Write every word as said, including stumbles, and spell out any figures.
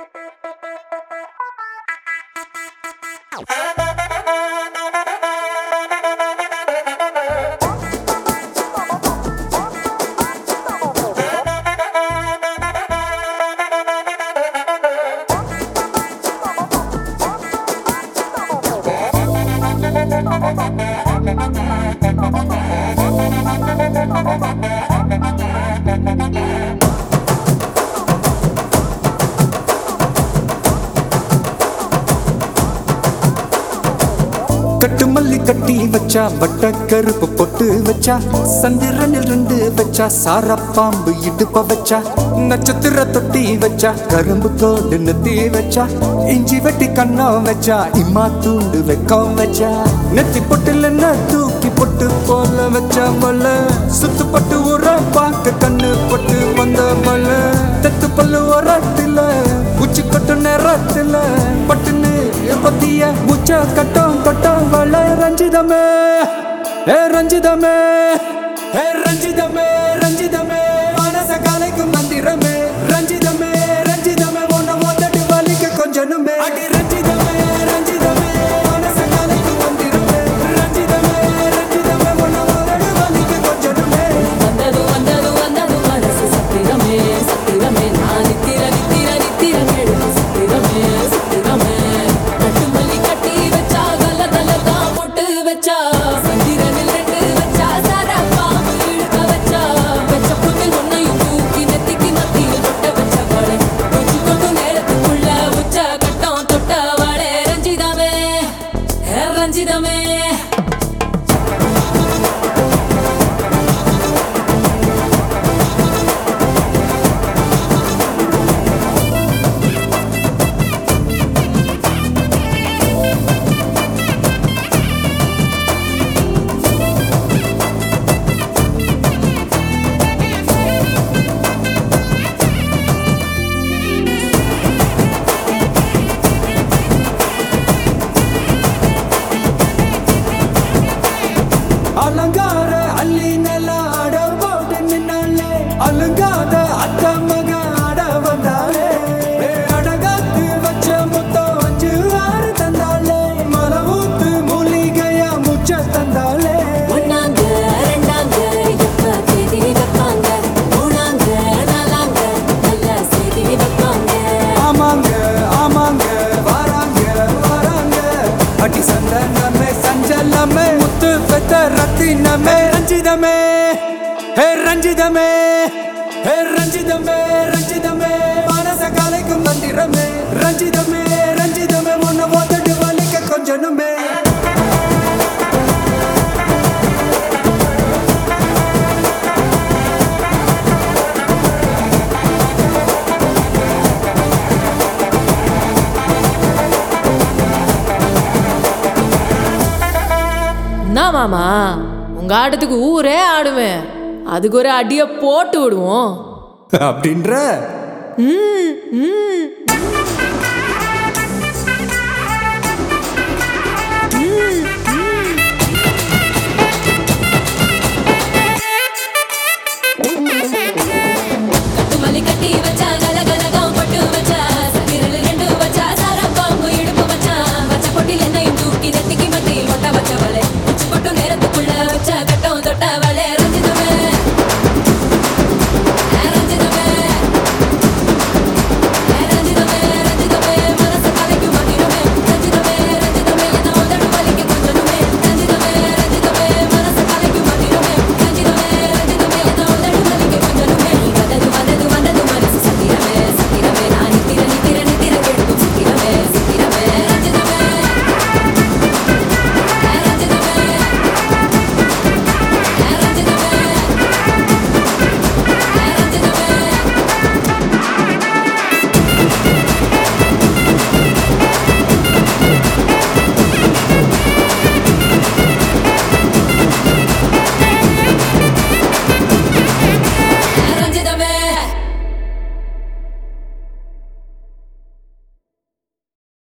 கட்டு மல்லி கட்டி வச்சா வட்ட கருப்பு பொட்டு வச்சா சந்திரனில் ரெண்டு வச்சா சார பாம்பு இடுப்ப வச்சா நட்சத்திர தொட்டி வச்சா கரும்பு தோடு நெத்தி வச்சா இஞ்சி வெட்டி கண்ணம் வச்சா இம்மா தூண்டு வெக்கம் வச்சா நெத்தி பொட்டுல தூக்கி பொட்டு போல வச்சா மல்ல சுத்து பட்டு உர பாக்க கண்ணு பொட்டு வந்த மல்ல தெத்து பல்லு உரத்துல உச்சி கொட்டு நேரத்துல பட்டுன்னு பத்திய முச்ச கட்டம் கட்டம் வள ரஞ்சிதமே ஏ ரஞ்சிதமே ஏ ரஞ்சிதமே ரஞ்சிதமே மனச கலைக்கும் மந்திரமே ரஞ்சிதமே ரஞ்சிதமே உன்ன மொத்தட்டு வலிக்க கொஞ்சனுமே அடி ரஞ்சிதமே ரஞ்சிதமே மனச கலைக்கும் மந்திரமே ரஞ்சிதமே ரஞ்சிதமே உன்ன மொத்தட்டு வலிக்க கொஞ்சனுமே வந்தது வந்தது வந்தது மனசு சத்திரமே சத்திரமே நான் நித்திர நித்திர நித்திர கேடு சத்திரமே சத்திரமே கட்டு மல்லி கட்டி வச்சா கல்ல கல்ல தான் போட்டு வச்சா சந்திரனில் ரெண்டு வச்சா சாரா பாம்பு இழுக்க வச்சா வச்ச பொண்ணு ஒன்னையும் தூக்கி நெத்திக்கு மத்தியில் தொட்ட வச்ச வாழை கொஞ்சம் கொண்டு நேரத்துக்குள்ள உச்ச கட்டம் தொட்ட வாழை ரஞ்சிதமே ரஞ்சிதமே அலங்கார அள்ளி நல்ல ஆட போட்டு நின்னாலே அலங்காத அத்த மக ஆட வந்தாலே அடகாத்து வச்ச முத்தம் அஞ்சு ஆறு தந்தாலே மலை ஊத்து மூலிகையா முச்ச தந்தாலே ஒன்னாங்க ரெண்டாங்க எப்ப தேதி வைப்பாங்க மூணாங்க நாலாங்க நல்ல செய்தி வைப்பாங்க ஆமாங்க ஆமாங்க வராங்க வராங்க அடி சந்தனமே சஞ்சலமே முத்து பெத்த ரத்தினமே ரஞ்சிதமே ஹே ரஞ்சிதமே ஹே ரஞ்சிதமே ரஞ்சிதமே மனச கலைக்கும் மந்திரமே ரஞ்சிதமே ரஞ்சிதமே உன்ன ஓதட்டு வலிக்க கொஞ்சனுமே என்ன மாமா உங்க ஆட்டத்துக்கு ஊரே ஆடுவேன் அதுக்கு ஒரு அடிய போட்டு விடுவோம் அப்படின்ற ம் ம்